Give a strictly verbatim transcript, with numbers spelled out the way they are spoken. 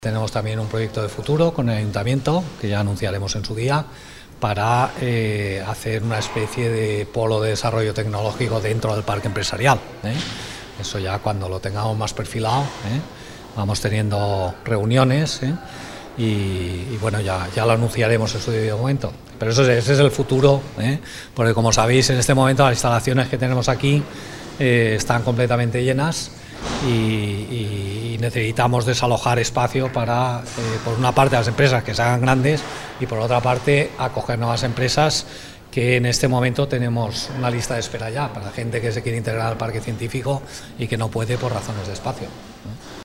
Tenemos también un proyecto de futuro con el Ayuntamiento, que ya anunciaremos en su día, para eh, hacer una especie de polo de desarrollo tecnológico dentro del parque empresarial, ¿eh? Eso ya cuando lo tengamos más perfilado, ¿eh? Vamos teniendo reuniones, ¿eh? y, y bueno, ya, ya lo anunciaremos en su debido momento. Pero eso es, ese es el futuro, ¿eh? Porque como sabéis, en este momento las instalaciones que tenemos aquí eh, están completamente llenas. Y, y necesitamos desalojar espacio para, eh, por una parte, las empresas que se hagan grandes y por otra parte, acoger nuevas empresas que en este momento tenemos una lista de espera ya para gente que se quiere integrar al parque científico y que no puede por razones de espacio, ¿no?